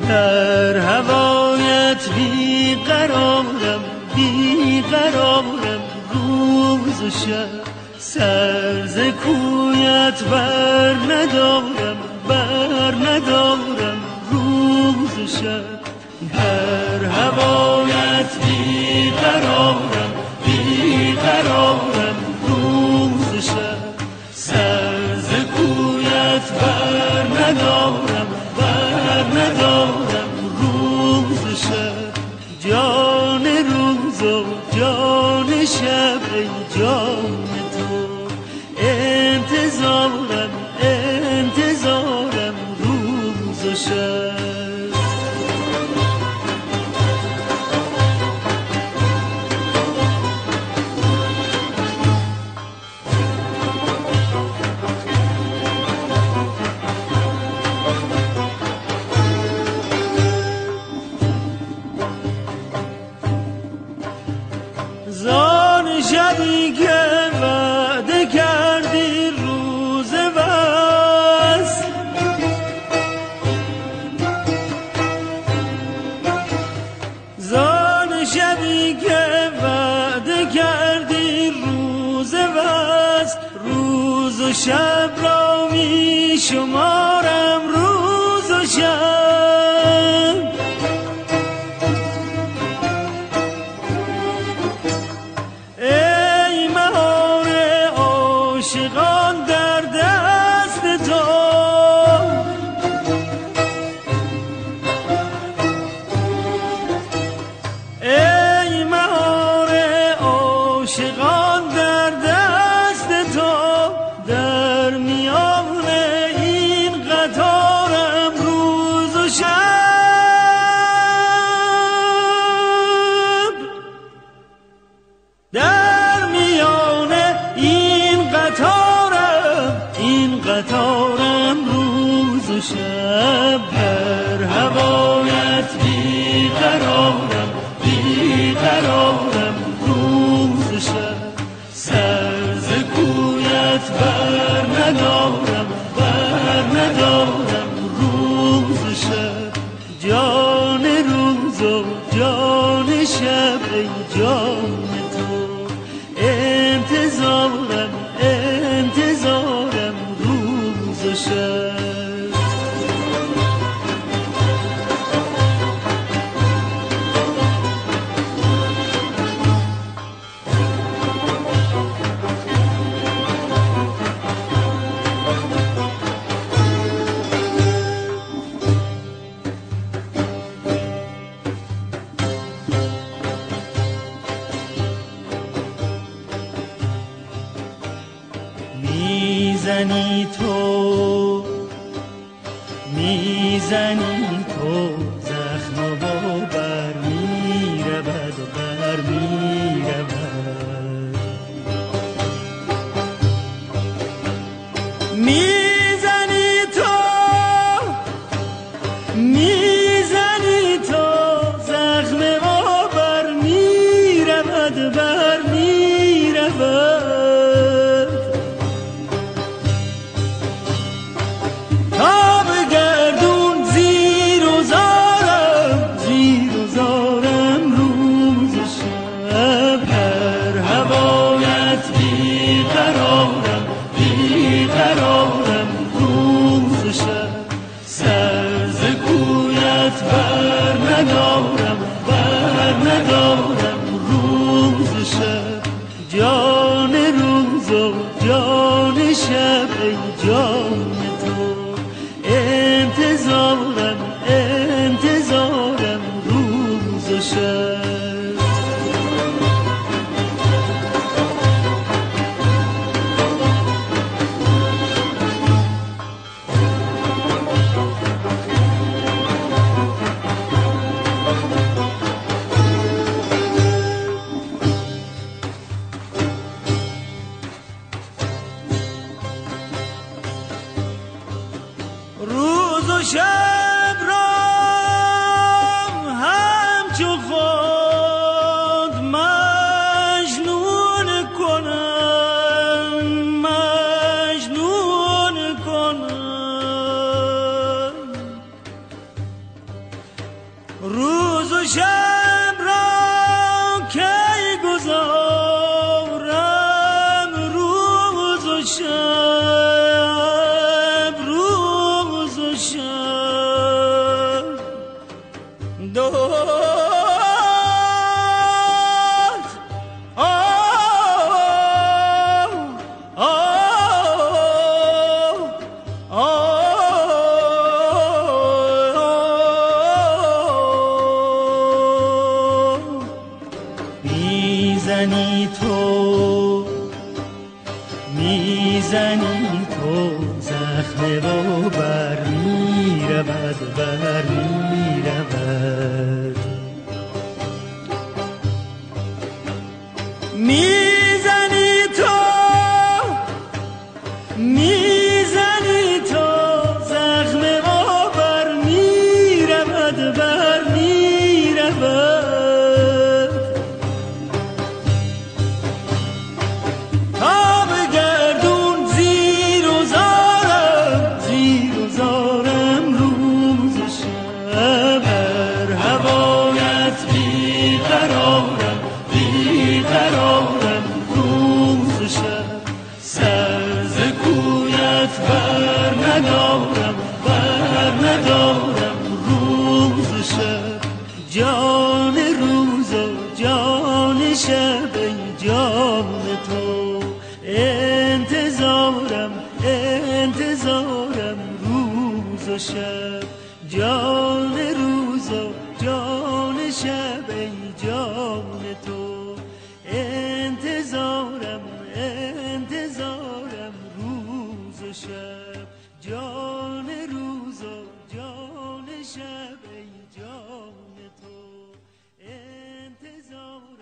در هوایت بیقرارم بیقرارم روز و شب سر ز کویت بر ندارم روز و شب در هوایت بیقرارم بیقرارم روز و شب سر ز کویت بر ندارم روز و شب جان روز و جان شب ای جان تو انتظارم روز و شب زان شبی که وعده کردی روز وصل زان شبی که وعده کردی روز وصل روز و شب را می شمارم روز و شب عاشقان در دست تو ای مهار عاشقان در دست تو در میان این قطارم روز و شب در میان این قطارم روز و شب در هوایت بیقرارم روز و شب سر ز کویت بر ندارم روز و شب جان روز و جان شب ای جان تو انتظارم روز و شب میزنی تو زخم و بر میرود میزنی تو زخم و بر میرود بیقرارم روز و شب سر ز کویت بر ندارم روز و شب جان روز و جان شب ای جان تو انتظارم روز و شب روز و شب را همچو خود مجنون کنم میزنی تو زخم و بر میرود بر میرود میزنی تو زخم و بر میرود بر میرود تا به گردون زیر و زارم روز و شب بر هوایت بیقرارم روز و شب سر ز کویت بر ندارم روز و شب جان روز و جان شب ای جان تو انتظارم روز و شب جان روز و جان شب ای جان تو انتظارم